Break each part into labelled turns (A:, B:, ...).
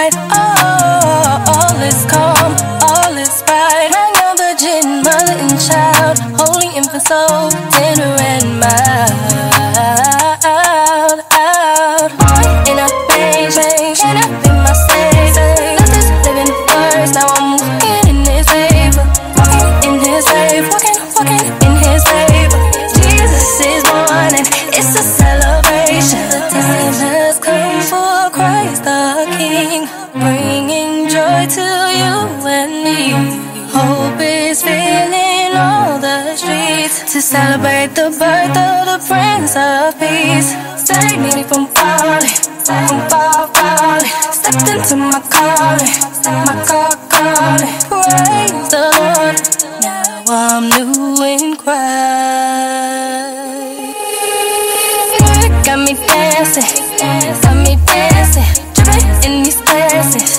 A: night. Oh, all is calm, all is bright. I am virgin, mother and child, holy infant soul, tender and mild. In a range, can I be my savior? Let this living first, now I'm walking in His favor, walking in His favor, walking in His favor. Jesus is born and it's a celebration. The time has come for Christ the King, bringing joy to you and me. Hope is filling all the streets to celebrate the birth of the Prince of Peace. Save me from falling, stepped into my calling, praise the Lord, now I'm new in Christ. Got me dancing, dripping in these blessings,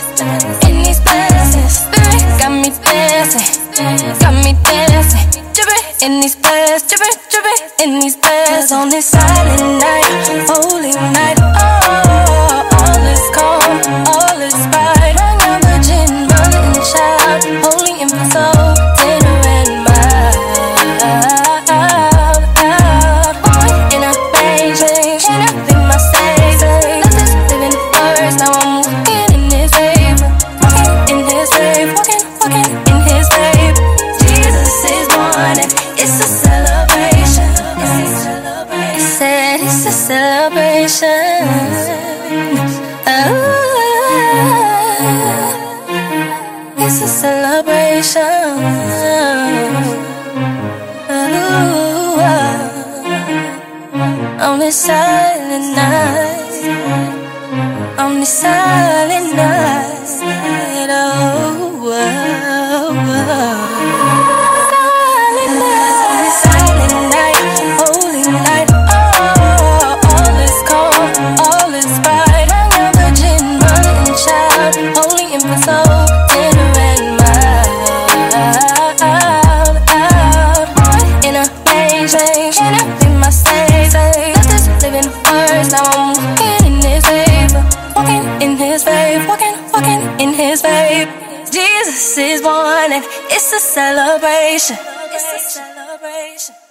A: Spirit got me dancing, dripping in these blessings, dripping in these blessings. On this silent night, holy night, oh, all is calm, all is bright. I am virgin, mother and child, holy infant soul, tender and mild. Born in a range, can I be my savior? Let this living first, now I'm walking in His favor, walking in His favor, walking in His favor. Jesus is born and it's a celebration. It's a celebration. Oh, it's a celebration. Oh, on this silent night, on this silent night. Oh, oh, oh. Silent night, holy night. Oh, all is calm, all is bright. I am virgin, mother and child, holy infant soul, tender and mild. Born in a range, can I be my savior? Let this living first, now I'm walking in His favor, walking in His favor, walking in His favor. Jesus is born and it's a celebration. It's a celebration.